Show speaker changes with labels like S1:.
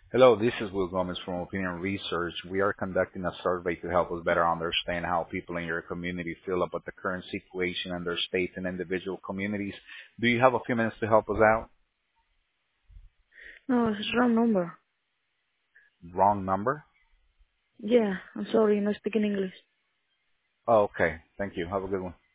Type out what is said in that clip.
S1: Hello, this is Will Gomez from Opinion Research. We are conducting a survey to help us better understand how people in your community feel about the current situation in their states and individual communities. Do you have a few minutes to help us out?
S2: No, it's wrong number.
S1: Wrong number?
S2: Yeah, I'm sorry, no speaking English.
S1: Oh, okay. Thank you. Have a good one.